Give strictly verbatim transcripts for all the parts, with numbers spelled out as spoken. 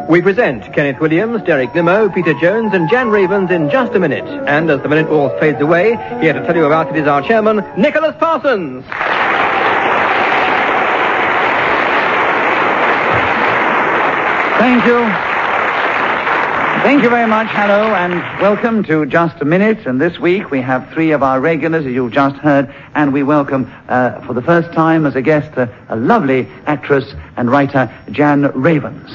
We present Kenneth Williams, Derek Nimmo, Peter Jones and Jan Ravens in just a minute. And as the minute waltz fades away, here to tell you about it is our chairman, Nicholas Parsons. Thank you. Thank you very much. Hello and welcome to Just a Minute. And this week we have three of our regulars, as you've just heard, and we welcome uh, for the first time as a guest uh, a lovely actress and writer, Jan Ravens.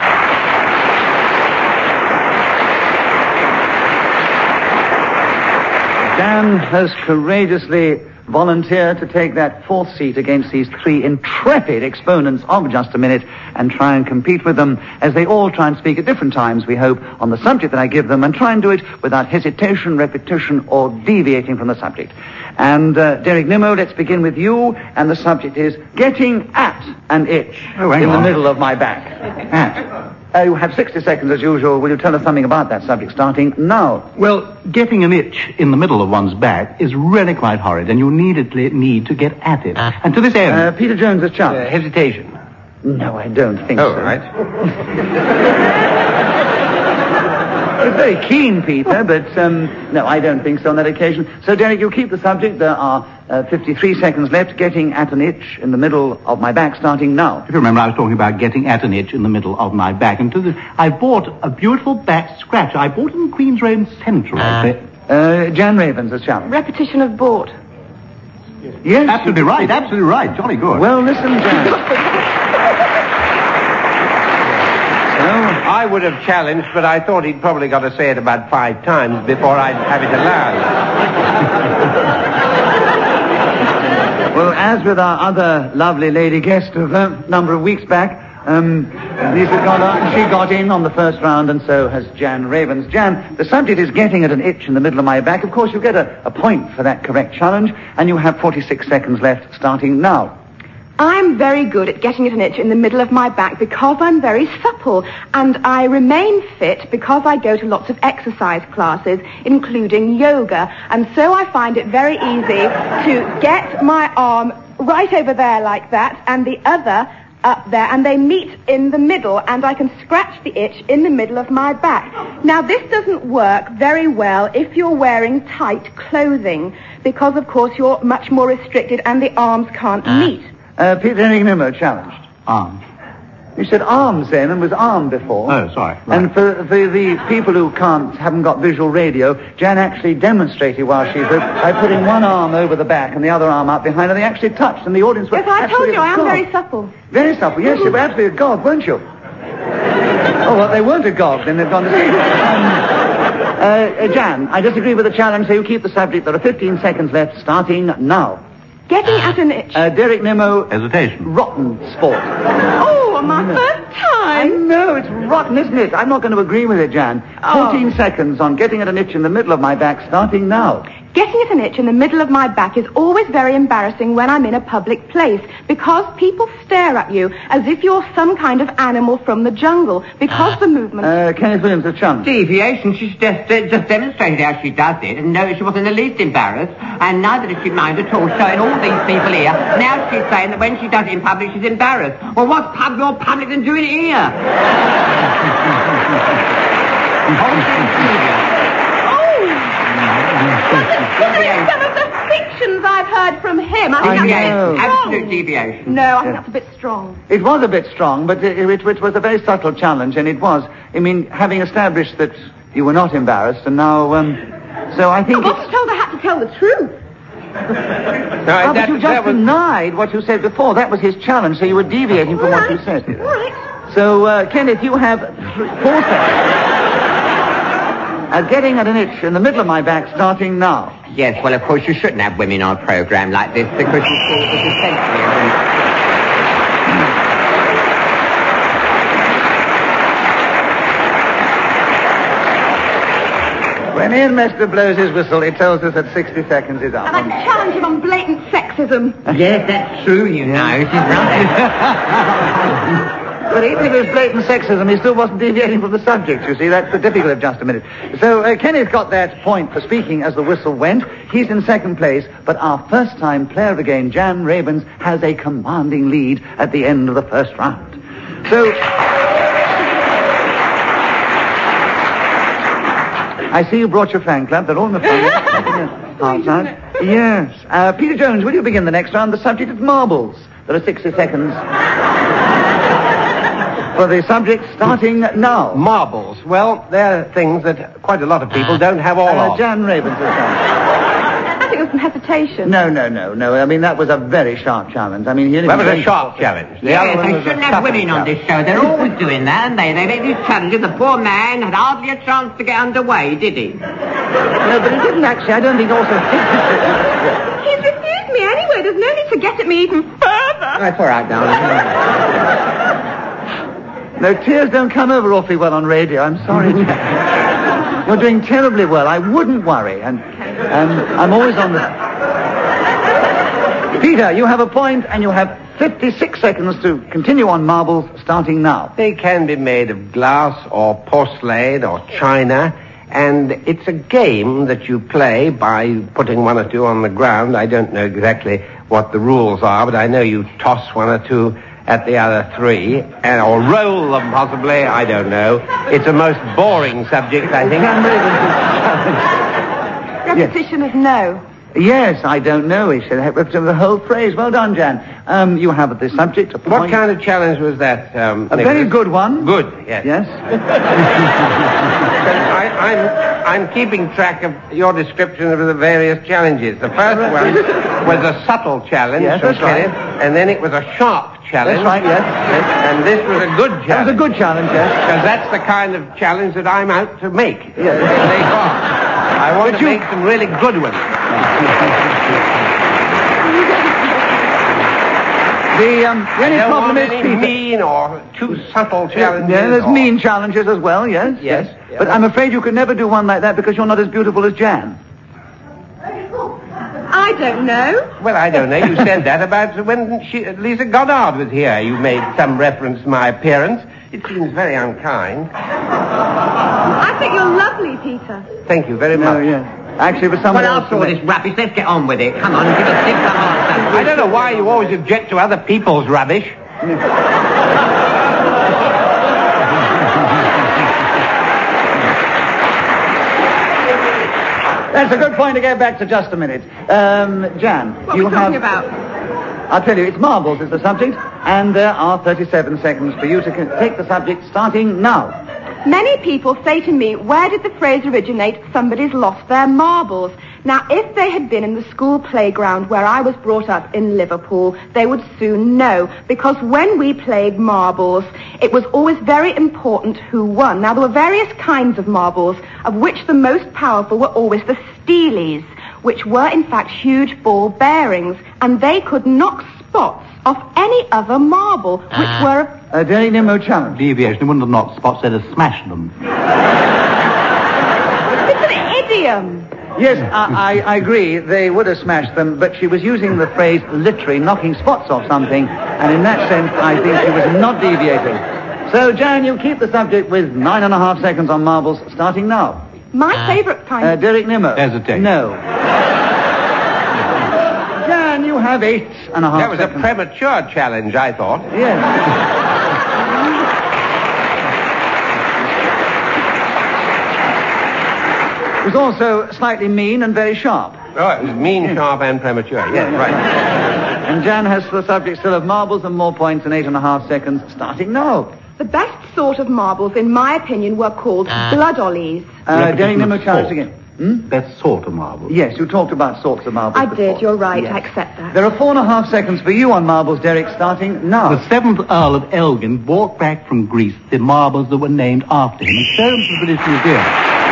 Jan has courageously volunteered to take that fourth seat against these three intrepid exponents of Just a Minute and try and compete with them as they all try and speak at different times, we hope, on the subject that I give them, and try and do it without hesitation, repetition, or deviating from the subject. And uh, Derek Nimmo, let's begin with you, and the subject is getting at an itch oh, in on. the middle of my back. At. Uh, you have sixty seconds as usual. Will you tell us something about that subject starting now? Well, getting an itch in the middle of one's back is really quite horrid, and you immediately need to get at it. And to this end... Uh, Peter Jones has chance. Uh, hesitation. No, I don't think oh, so. Oh, right. You're very keen, Peter, but um, no, I don't think so on that occasion. So, Derek, you keep the subject. There are uh, fifty-three seconds left. Getting at an itch in the middle of my back, starting now. If you remember, I was talking about getting at an itch in the middle of my back. And to this, I bought a beautiful back scratcher. I bought it in Queen's Road Central. Uh, uh, Jan Ravens has challenged. Repetition of bought. Yes. Absolutely right, absolutely right. Jolly good. Well, listen, Jan. So, I would have challenged, but I thought he'd probably got to say it about five times before I'd have it allowed. Well, as with our other lovely lady guest of a number of weeks back, um, Lisa got on, she got in on the first round, and so has Jan Ravens. Jan, the subject is getting at an itch in the middle of my back. Of course, you get a, a point for that correct challenge, and you have forty-six seconds left, starting now. I'm very good at getting at an itch in the middle of my back because I'm very supple, and I remain fit because I go to lots of exercise classes, including yoga, and so I find it very easy to get my arm right over there like that, and the other up there, and they meet in the middle, and I can scratch the itch in the middle of my back. Now, this doesn't work very well if you're wearing tight clothing, because, of course, you're much more restricted and the arms can't meet. Uh, Peter Nimmo challenged. Arms. You said arms then, and was arm before. Oh, sorry. Right. And for, for the people who can't, haven't got visual radio, Jan actually demonstrated while she did by putting one arm over the back and the other arm up behind, and they actually touched, and the audience were Yes, I told you, I am agog. very supple. Very supple, yes, you were absolutely agog, weren't you? Oh, well, they weren't agog, then they've gone to sleep. Um, uh, uh, Jan, I disagree with the challenge, so you keep the subject. There are fifteen seconds left, starting now. Getting at an itch. Uh, Derek Nimmo. Hesitation. Rotten sport. Oh, my first I time. know, it's rotten, isn't it? I'm not going to agree with it, Jan. Oh. fourteen seconds on getting at an itch in the middle of my back, starting now. Getting at an itch in the middle of my back is always very embarrassing when I'm in a public place, because people stare at you as if you're some kind of animal from the jungle, because the movement... Uh, Kenneth Williams, a chance. Deviation. She's just uh, just demonstrated how she does it, and no, she wasn't the least embarrassed, and neither did she mind at all showing all these people here. Now she's saying that when she does it in public, she's embarrassed. Well, what's pub more public than doing it here? Some of the fictions I've heard from him. I think I that's know. a bit strong. Absolute deviation. No, I think that's a bit strong. It was a bit strong, but it, it, it was a very subtle challenge, and it was, I mean, having established that you were not embarrassed, and now, um, so I think I wasn't told I had to tell the truth. No, Oh, that, but you just that was... denied what you said before. That was his challenge, so you were deviating from All what you right. said. All right. So, uh, Kenneth, you have th- four seconds. Uh, getting at an itch in the middle of my back, starting now. Yes, well, of course, you shouldn't have women on a programme like this, because you see it as essentially... When Ian Mester blows his whistle, he tells us that sixty seconds is up. And I challenge him on blatant sexism. Yes, that's true, you know. She's right. But even if it was blatant sexism, he still wasn't deviating from the subject, you see. That's the difficulty of Just a Minute. So, uh, Kenneth got that point for speaking as the whistle went. He's in second place, but our first-time player of the game, Jan Ravens, has a commanding lead at the end of the first round. So... I see you brought your fan club. They're all in the front. Yes. Uh, Peter Jones, will you begin the next round? The subject is marbles. There are sixty seconds for the subject starting now. Marbles. Well, they're things that quite a lot of people don't have all Uh, of. Jan Ravens is I think there was some hesitation. No, no, no, no. I mean, that was a very sharp challenge. I mean, he only That was a sharp challenge. The Yes, other one they was a shouldn't have subtle women on challenge. this show. They're always doing that, and they? They make these challenges. The poor man had hardly a chance to get underway, did he? No, but he didn't actually. I don't think also... He's refused me anyway. There's no need to get at me even further. That's all right, darling. No, tears don't come over awfully well on radio. I'm sorry. You're doing terribly well. I wouldn't worry. And um, I'm always on the... Peter, you have a point, and you have fifty-six seconds to continue on marbles, starting now. They can be made of glass or porcelain or china, and it's a game that you play by putting one or two on the ground. I don't know exactly what the rules are, but I know you toss one or two at the other three, and, or roll them possibly, I don't know. It's a most boring subject, I think. Repetition of no. Yes, I don't know. He said the whole phrase. Well done, Jan. Um, you have the subject. A What point. kind of challenge was that, um, A Nicholas? very good one. Good, yes. Yes. I, I'm, I'm keeping track of your description of the various challenges. The first one was a subtle challenge, Yes, from that's right. Kenneth, and then it was a sharp challenge. That's right, yes. And this was a good challenge. That was a good challenge, yes. Because that's the kind of challenge that I'm out to make. Yes. Take off. I want But to you- make some really good ones. The, um, the only I don't problem want is, any Peter... mean or too subtle challenges. Yeah, there's or- mean challenges as well, yes. Yes, yes. But I'm afraid you could never do one like that because you're not as beautiful as Jan. I don't know. Well, I don't know. You said that about when she, Lisa Goddard was here. You made some reference to my appearance. It seems very unkind. I think you're lovely, Peter. Thank you very No, much. yes. Actually, for someone Well, else... after all to this rubbish, let's get on with it. Come on, give us six and a half seconds. I don't know why you always object to other people's rubbish. That's a good point to get back to just a minute. Um, Jan, What you are we talking have... about? I'll tell you, it's marbles is the subject, and there are thirty-seven seconds for you to con- take the subject starting now. Many people say to me, where did the phrase originate, somebody's lost their marbles? Now, if they had been in the school playground where I was brought up in Liverpool, they would soon know. Because when we played marbles, it was always very important who won. Now, there were various kinds of marbles, of which the most powerful were always the Steelies, which were, in fact, huge ball bearings, and they could knock spots off any other marble, which were... A Daily Nimmo challenge. Deviation, they wouldn't have knocked spots, they'd have smashed them. It's an idiom. Yes, I, I, I agree. They would have smashed them, but she was using the phrase literally knocking spots off something, and in that sense, I think she was not deviating. So, Jan, you keep the subject with nine and a half seconds on marbles, starting now. My favourite kind Uh, of... Derek Nimmo. Hesitate. No. Jan, you have eight and a half That was a seconds. premature challenge, I thought. Yes. It was also slightly mean and very sharp. Oh, it was mean, sharp, and premature. Yes, right. And Jan has the subject still of marbles and more points in eight and a half seconds, starting now. The best sort of marbles, in my opinion, were called blood ollies. Uh, Repetition Derek Nimmo of challenge sort. again. Hmm? That's sort of marble. Yes, you talked about sorts of marbles I before. did, you're right, Yes. I accept that. There are four and a half seconds for you on marbles, Derek, starting now. The seventh Earl of Elgin brought back from Greece the marbles that were named after him and showed them to the British Museum.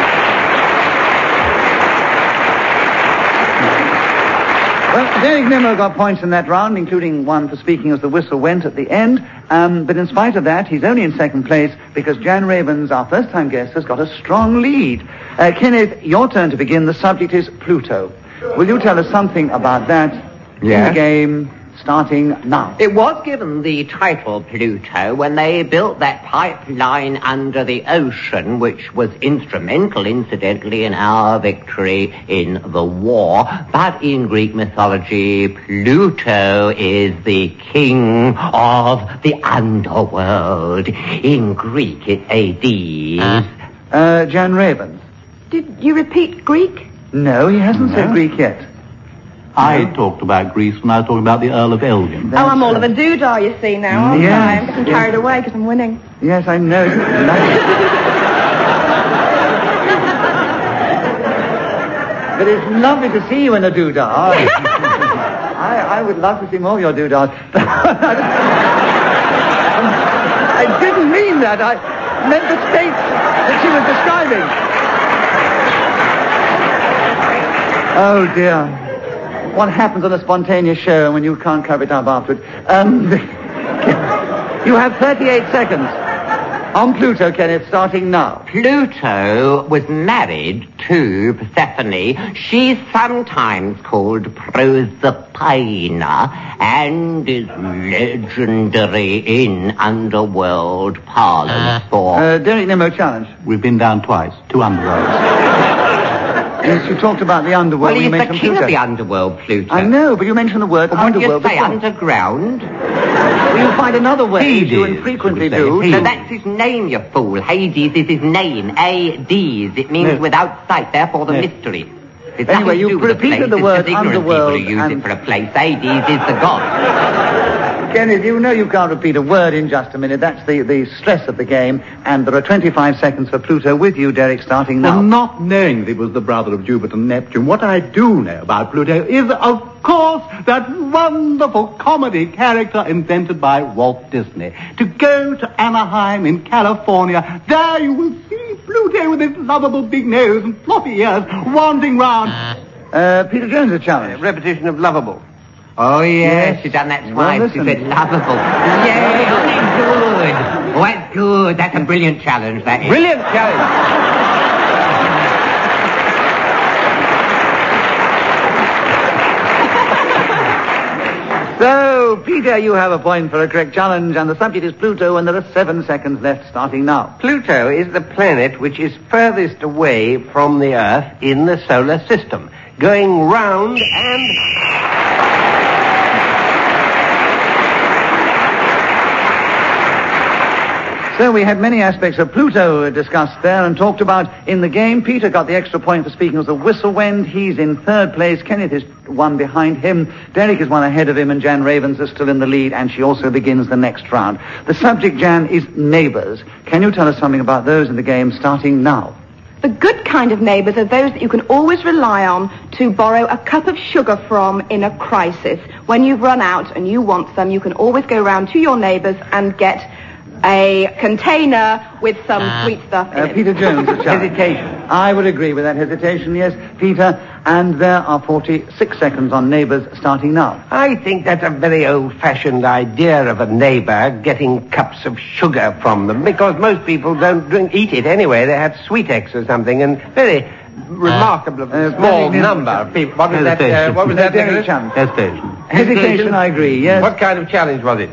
Well, Derek Nimmo got points in that round, including one for speaking as the whistle went at the end. Um, but in spite of that, he's only in second place because Jan Ravens, our first-time guest, has got a strong lead. Uh, Kenneth, your turn to begin. The subject is Pluto. Will you tell us something about that in Yes. the game starting now? It was given the title Pluto when they built that pipeline under the ocean, which was instrumental, incidentally, in our victory in the war. But in Greek mythology, Pluto is the king of the underworld. In Greek, it A D. Uh, Jan Ravens. Did you repeat Greek? No, he hasn't No. said Greek yet. I talked about Greece when I was talking about the Earl of Elgin. Oh, I'm all of a doodah, you see, now, aren't Yes, I? I'm getting yes. carried away because I'm winning. Yes, I know. But it's lovely to see you in a doodah. I, I would love to see more of your doodahs. I didn't mean that. I meant the state that she was describing. Oh, dear. What happens on a spontaneous show when you can't cover it up afterwards? Um, you have thirty-eight seconds. On Pluto, Kenneth, starting now. Pluto was married to Persephone. She's sometimes called Proserpina and is legendary in underworld parlance for... Uh, Derek Nimmo challenge. We've been down twice, two underworlds. Yes, you talked about the underworld. well, you he's the mentioned king Pluto. of the underworld, Pluto. I know, but you mentioned the word Well, what do you underworld say, before. underground? Well, you'll find another way Hades, to infrequently would say. do. Hades. No, that's his name, you fool. Hades is his name. A-D's. It means No. without sight, therefore the No. mystery. It's Anyway, nothing to you do with repeated place. the It's word just ignorant underworld people who use and- it for a place. Hades is the god. Kenneth, you know you can't repeat a word in just a minute. That's the, the stress of the game. And there are twenty-five seconds for Pluto with you, Derek, starting now. Well, not knowing that he was the brother of Jupiter and Neptune, what I do know about Pluto is, of course, that wonderful comedy character invented by Walt Disney. To go to Anaheim in California, there you will see Pluto with his lovable big nose and floppy ears wandering round. Uh, Peter Jones, a challenge. Repetition of lovable. Oh, yes, Yes. she's done that Well, twice. She listen. said lovable. Yay, oh, that's good. Oh, that's good. That's a brilliant challenge, that is. Brilliant challenge. So, Peter, you have a point for a correct challenge, and the subject is Pluto, and there are seven seconds left, starting now. Pluto is the planet which is furthest away from the Earth in the solar system, going round and... So we had many aspects of Pluto discussed there and talked about in the game. Peter got the extra point for speaking as a whistle wend. He's in third place. Kenneth is one behind him. Derek is one ahead of him, and Jan Ravens is still in the lead, and she also begins the next round. The subject, Jan, is neighbours. Can you tell us something about those in the game starting now? The good kind of neighbours are those that you can always rely on to borrow a cup of sugar from in a crisis. When you've run out and you want some, you can always go round to your neighbours and get a container with some sweet stuff in Uh, it. Peter Jones, a challenge. Hesitation. I would agree with that hesitation, yes, Peter. And there are forty-six seconds on neighbours starting now. I think that's a very old-fashioned idea of a neighbour getting cups of sugar from them, because most people don't drink, eat it anyway. They have Sweetex or something, and very remarkable uh, small very- number of people. What was that? Uh, Hesitation. what was that? Derek Nicholas? challenge. Hesitation. Hesitation, I agree, yes. What kind of challenge was it?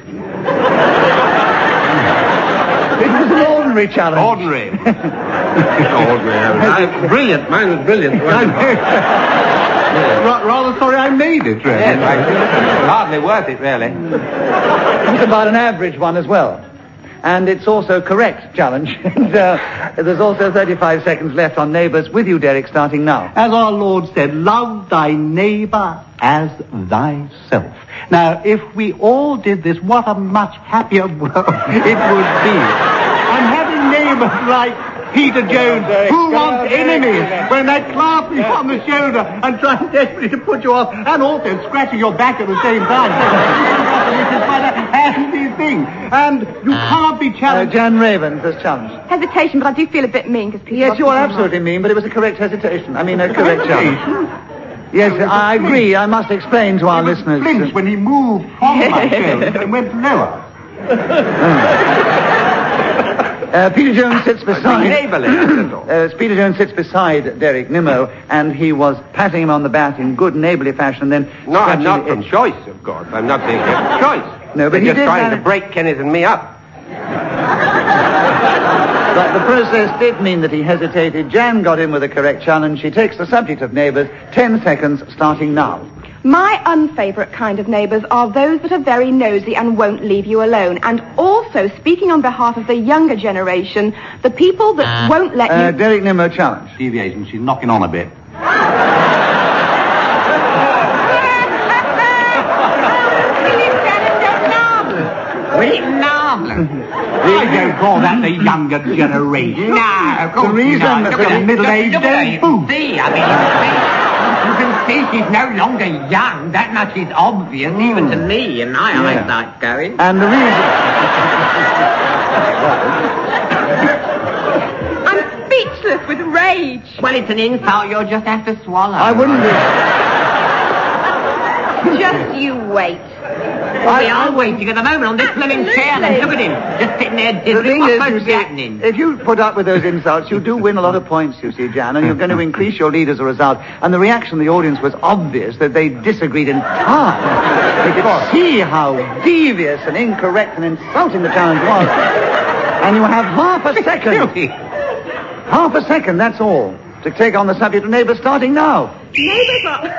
It was an ordinary challenge. Ordinary. Ordinary. I- brilliant. Mine was brilliant. wasn't it? Ra- rather sorry I made it, really. Yes, I- hardly worth it, really. It was about an average one as well. And it's also correct challenge. and uh, there's also thirty-five seconds left on neighbours with you, Derek, starting now. As our Lord said, love thy neighbour as thyself. Now, if we all did this, what a much happier world it would be. And having neighbours like Peter Jones, who wants enemies when they clap you on the shoulder and try desperately to put you off, and also scratching your back at the same time. Which is quite a handy thing. And you can't be Uh, challenged. Jan Ravens has challenged. Hesitation, but I do feel a bit mean because people... Yes, you are absolutely mean, but it was a correct hesitation. I mean, a correct challenge. Yes, I agree. I must explain to our listeners. Flinched when he moved from my shoulder and went lower. Uh, Peter Jones sits beside... Neighbourly, that's all. Uh, Peter Jones sits beside Derek Nimmo, and he was patting him on the back in good neighbourly fashion, then... No, I'm scratching not the from itch. choice, of course. I'm not saying it's choice. No, but They're he just did trying manage- to break Kenneth and me up. But the process did mean that he hesitated. Jan got in with a correct challenge. She takes the subject of neighbours. Ten seconds starting now. My unfavourite kind of neighbours are those that are very nosy and won't leave you alone. And also, speaking on behalf of the younger generation, the people that won't let Uh, you... Derek Nimmo, challenge. Deviation, she's knocking on a bit. Will it marvellous? I don't call that the younger generation. No, of course The reason not. that Look the at her. middle-aged Look at her. You booth. can see, I mean, you can see she's no longer young. That much is obvious, even to me, and my Yeah. eyesight's going. And the reason... I'm speechless with rage. Well, it's an insult you'll just have to swallow. I wouldn't be... Just you wait. Well, we are waiting at the moment on this blooming chair. Then look at him, just sitting there The diddling. thing What's is, supposed you to be see, happening? if you put up with those insults, you do win a lot of points, you see, Jan, and you're going to increase your lead as a result. And the reaction of the audience was obvious that they disagreed entirely. They could see how devious and incorrect and insulting the challenge was. And you have half a second. Half a second, that's all, to take on the subject of neighbours starting now. Neighbours are...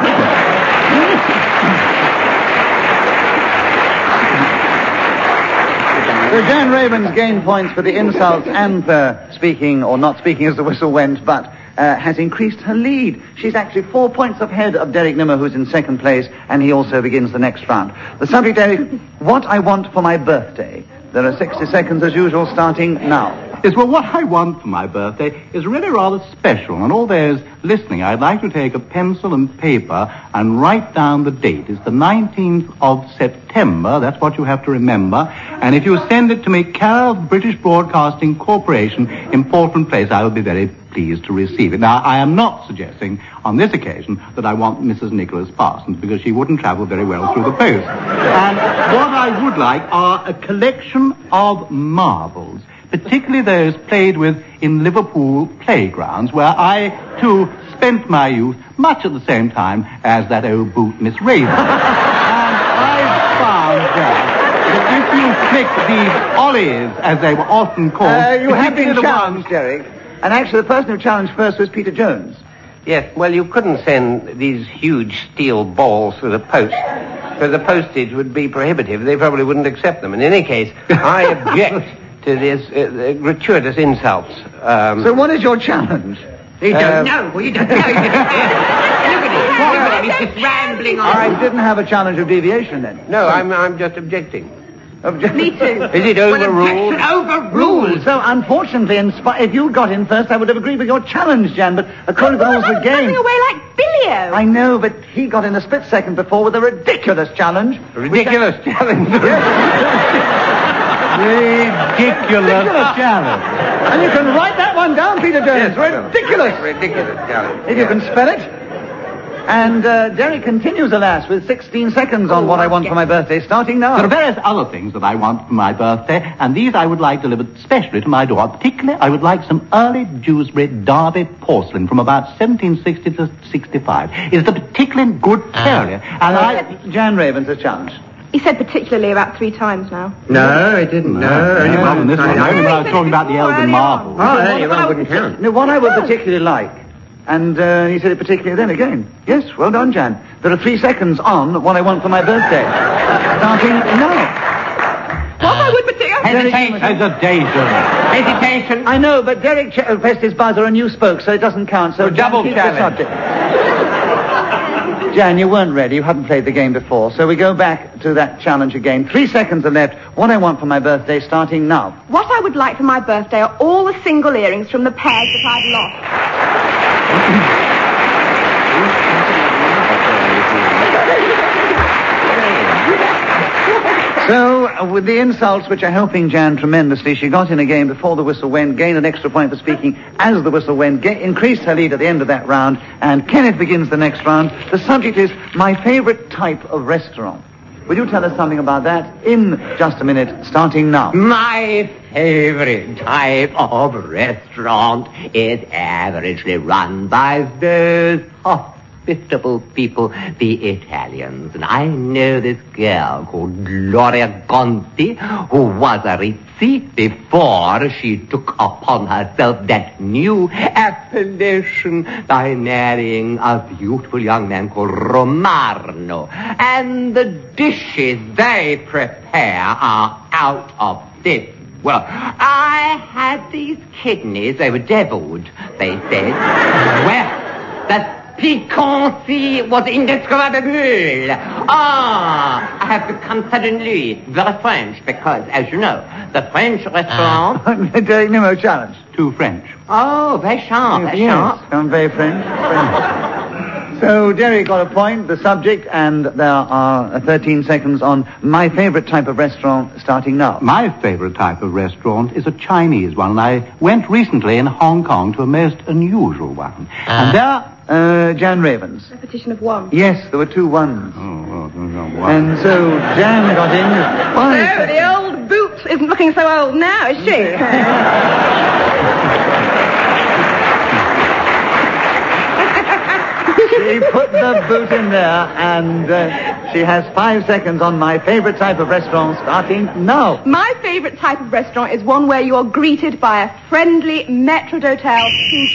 So Jan Ravens gained points for the insults and for speaking, or not speaking as the whistle went, but uh, has increased her lead. She's actually four points ahead of Derek Nimmo, who's in second place, and he also begins the next round. The subject, Derek, what I want for my birthday. There are sixty seconds as usual, starting now. Yes, well, what I want for my birthday is really rather special. And all those listening, I'd like to take a pencil and paper and write down the date. It's the nineteenth of September. That's what you have to remember. And if you send it to me, care of British Broadcasting Corporation in Portland Place, I will be very pleased to receive it. Now, I am not suggesting on this occasion that I want Missus Nicholas Parsons, because she wouldn't travel very well through the post. And what I would like are a collection of marbles, particularly those played with in Liverpool playgrounds, where I, too, spent my youth much at the same time as that old boot, Miss Raven. And I've found that, that if you pick these ollies, as they were often called... Uh, you have been particularly the challenged, ones- Derek. And actually, the person who challenged first was Peter Jones. Yes, well, you couldn't send these huge steel balls through the post, so the postage would be prohibitive. They probably wouldn't accept them. In any case, I object to this uh, gratuitous insults. Um, So what is your challenge? You don't Uh, know. Well, you don't know. You just, look at him. Look at him. He's just rambling on. I didn't have a challenge of deviation then. no, I'm, I'm just objecting. Obje- Me too. Is it overruled? Well, overruled. So, unfortunately, in spi- if you got in first, I would have agreed with your challenge, Jan, but according to the rules of the I'm game... running away like Billio. I know, but he got in a split second before with a ridiculous challenge. Ridiculous challenge. Ridiculous challenge. And you can write that one down, Peter Jones. Yes, Ridiculous. Ridiculous challenge. If you can spell it. And uh, Derek continues, alas, with sixteen seconds on what I want for my birthday, starting now. There are various other things that I want for my birthday, and these I would like delivered specially to my door. Particularly, I would like some early Dewsbury Derby porcelain from about seventeen sixty to sixty-five. It's a particularly good terrier, and I... Jan Ravens, a challenge. He said particularly about three times now. No, I didn't. No, only one in this one. I- Only when I was talking about the Elgin Marble. Oh, earlier on wouldn't count. No, what I would particularly like, and uh, he said it particularly then again. Yes, well done, Jan. There are three seconds on what I want for my birthday. Starting now. What I would particularly... Hesitation. Hesitation. Hesitation. I know, but Derek ch- uh, pressed his buzzer and you spoke, so it doesn't count. So Oh, double Jan, keep the challenge. subject. Jan, you weren't ready. You hadn't played the game before. So we go back to that challenge again. Three seconds are left. What I want for my birthday, starting now. What I would like for my birthday are all the single earrings from the pairs that I've lost. So, uh, with the insults, which are helping Jan tremendously, she got in again before the whistle went, gained an extra point for speaking as the whistle went, ga- increased her lead at the end of that round, and Kenneth begins the next round. The subject is my favorite type of restaurant. Will you tell us something about that in just a minute, starting now? My favorite type of restaurant is averagely run by those hot hospitable people, the Italians. And I know this girl called Gloria Conti, who was a Rizzi before she took upon herself that new appellation by marrying a beautiful young man called Romarno. And the dishes they prepare are out of this. Well, I had these kidneys. They were deviled, they said. Well, the piquancy was indescribable. Ah, I have become suddenly very French because, as you know, the French restaurant... Derek Nimmo challenge. Too French. Oh, very sharp, very yes, sharp. I'm very French. French. So, Derek got a point, the subject, and there are thirteen seconds on my favorite type of restaurant starting now. My favorite type of restaurant is a Chinese one, and I went recently in Hong Kong to a most unusual one. And there... Uh, Jan Ravens. Repetition of one. Yes, there were two ones. Oh, oh, oh, wow. And so Jan got in with five So the old boot isn't looking so old now, is she? She put the boot in there, and uh, she has five seconds on my favorite type of restaurant starting now. My favourite type of restaurant is one where you are greeted by a friendly maître d'hôtel who...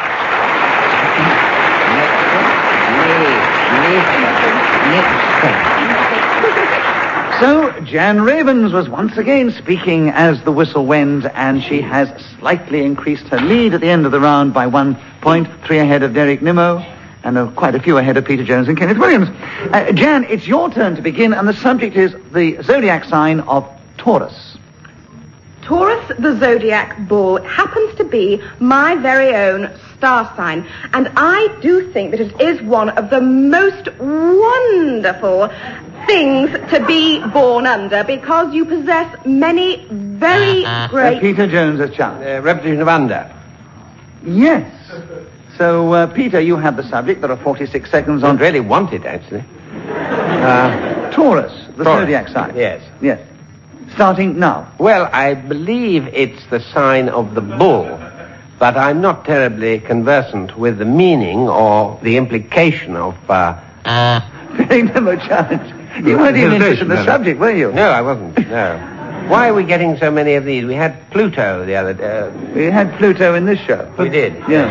So, Jan Ravens was once again speaking as the whistle went, and she has slightly increased her lead at the end of the round by one point, three ahead of Derek Nimmo, and uh, quite a few ahead of Peter Jones and Kenneth Williams. Uh, Jan, it's your turn to begin, and the subject is the zodiac sign of Taurus. Taurus, the zodiac bull, happens to be my very own star sign. And I do think that it is one of the most wonderful things to be born under because you possess many very great... Uh, Peter Jones has challenged. Uh, repetition of under. Yes. So, uh, Peter, you have the subject. There are forty-six seconds on. Don't really want it, actually. Uh, Taurus, the Taurus. zodiac sign. Yes. Yes. Starting now. Well, I believe it's the sign of the bull, but I'm not terribly conversant with the meaning or the implication of... Uh... Very never challenge. You weren't even interested in the subject, were you? No, I wasn't, no. Why are we getting so many of these? We had Pluto the other day. We had Pluto in this show. We did? Yeah.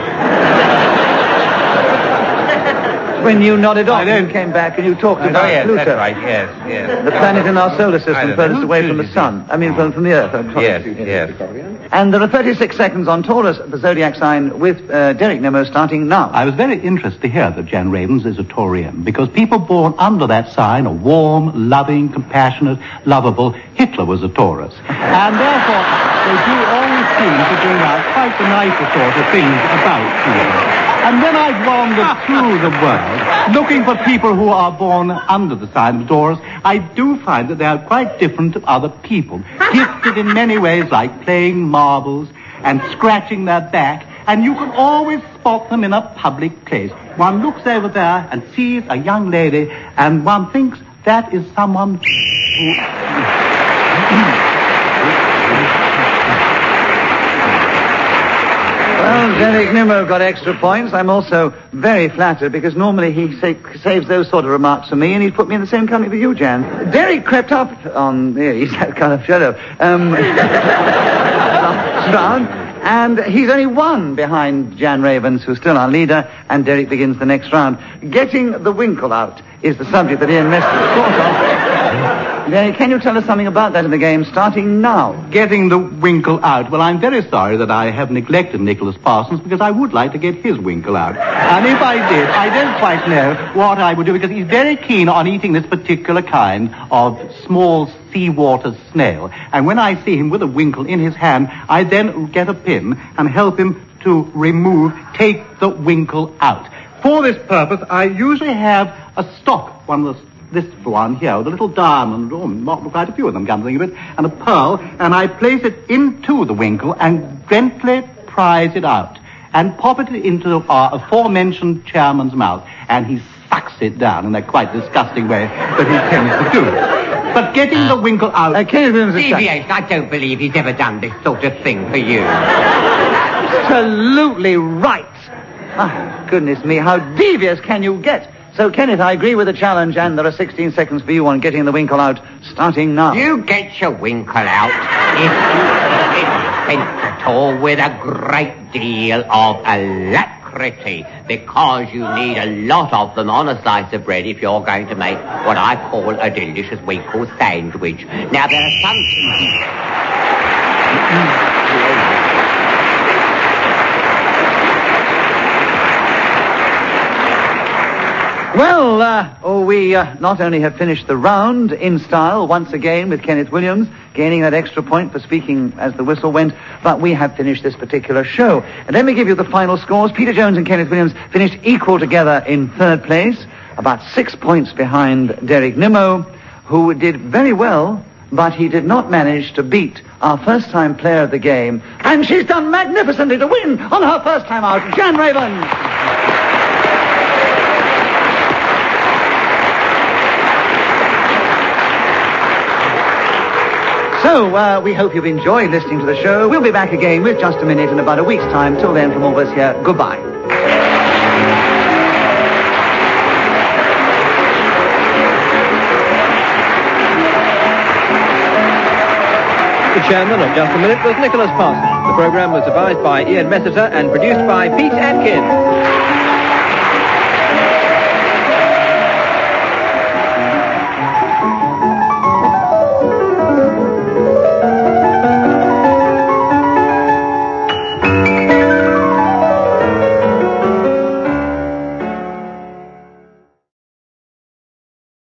When you nodded off, you came back and you talked Oh, about yes, Pluto. that's right, yes, yes. The planet in our solar I system don't furthest know. away from the sun. I mean, from, from the Earth. I'm sorry. Yes, yes. And there are thirty-six seconds on Taurus, the zodiac sign, with uh, Derek Nimmo starting now. I was very interested to hear that Jan Ravens is a Taurian, because people born under that sign are warm, loving, compassionate, lovable. Hitler was a Taurus. And therefore, they do always seem to bring out quite the nicer sort of things about people. And when I've wandered through the world, looking for people who are born under the sign of Taurus, I do find that they are quite different to other people, gifted in many ways, like playing marbles and scratching their back, and you can always spot them in a public place. One looks over there and sees a young lady, and one thinks that is someone who... Well, Derek Nimmo got extra points. I'm also very flattered because normally he sa- saves those sort of remarks for me, and he's put me in the same company with you, Jan. Derek crept up on... Yeah, he's that kind of shadow. Um, last round. And he's only one behind Jan Ravens, who's still our leader, and Derek begins the next round. Getting the winkle out is the subject that Ian Mestre thought of. Derek, can you tell us something about that in the game, starting now? Getting the winkle out. Well, I'm very sorry that I have neglected Nicholas Parsons, because I would like to get his winkle out. And if I did, I don't quite know what I would do, because he's very keen on eating this particular kind of small seawater snail. And when I see him with a winkle in his hand, I then get a pin and help him to remove, take the winkle out. For this purpose, I usually have a stop, one of the this one here, with a little diamond, oh, not quite a few of them, come to think of it, and a pearl, and I place it into the winkle and gently prise it out, and pop it into our aforementioned chairman's mouth, and he sucks it down in that quite disgusting way that he tends to do. But getting the winkle out... Uh, Deviation, I don't believe he's ever done this sort of thing for you. Absolutely right. Ah, goodness me, how devious can you get? So, Kenneth, I agree with the challenge, and there are sixteen seconds for you on getting the winkle out, starting now. You get your winkle out if you dispense at all with a great deal of alacrity, because you need a lot of them on a slice of bread if you're going to make what I call a delicious winkle sandwich. Now, there are some... Well, uh, oh, we uh, not only have finished the round in style once again with Kenneth Williams, gaining that extra point for speaking as the whistle went, but we have finished this particular show. And let me give you the final scores. Peter Jones and Kenneth Williams finished equal together in third place, about six points behind Derek Nimmo, who did very well, but he did not manage to beat our first-time player of the game. And she's done magnificently to win on her first time out, Jan Raven. So, uh, we hope you've enjoyed listening to the show. We'll be back again with Just a Minute in about a week's time. Till then, from all of us here, goodbye. The chairman of Just a Minute was Nicholas Parsons. The programme was devised by Ian Messiter and produced by Pete Atkins.